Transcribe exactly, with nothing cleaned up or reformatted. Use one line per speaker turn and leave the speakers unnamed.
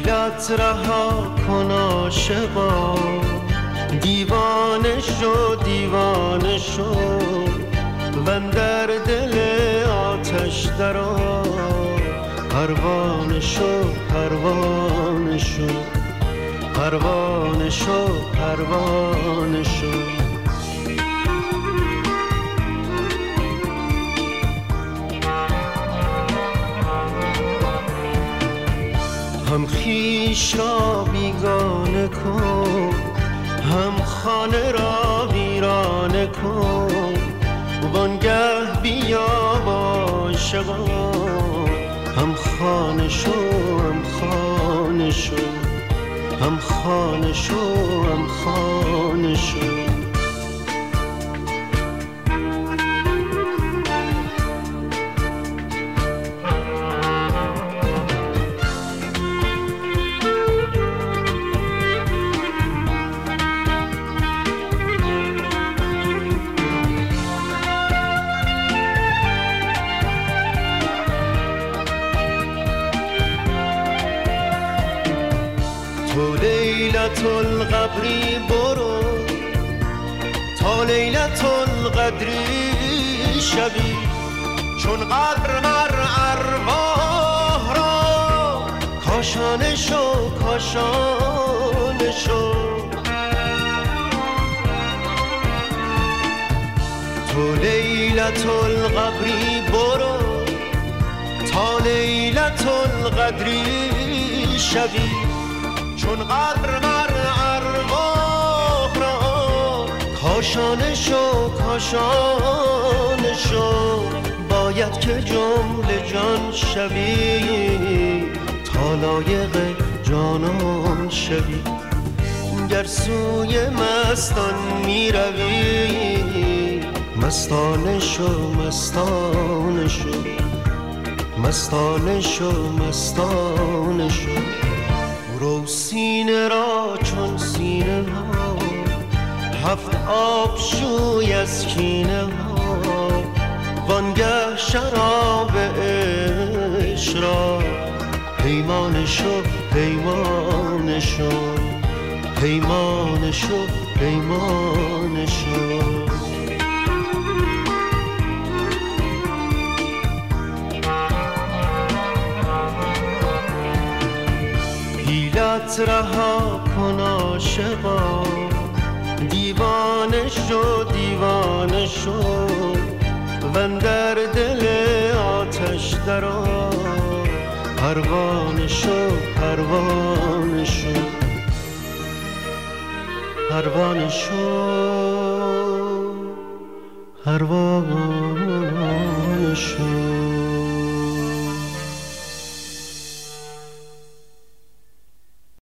حیلت رها کن عاشقا، دیوانه شو دیوانه شو، وندر دل آتش درآ، پروانه شو پروانه شو، پروانه شو پروانه شو. هم خویش را بیگانه کن، هم خانه را ویرانه کن، وانگه بیا با عاشقا، هم خانه شو هم خانه شو، هم خانه شو هم خانه شو. تو لیلت القدری برو تا لیلت القدری شبی، چون قدر مر ارواح را کاشانه شو کاشانه شو. تو لیلت القدری برو تا لیلت القدری شبی، چون قدر مر ارواح را کاشانه شو کاشانه شو. باید که جمله جان شوی تا لایق جانان شوی، گر سوی مستان می روی مستانه شو مستانه شو، مستانه شو مستانه شو. رو سینه را چون سینه ها، هفت آب شوی از کینه ها، وانگه شراب عشق را پیمانه شو پیمانه شو، پیمانه شو پیمانه شو. حیلت رها کن عاشقا، دیوانه شو دیوانه شو، وندر دل آتش درآ، پروانه شو پروانه شو، پروانه شو پروانه شو.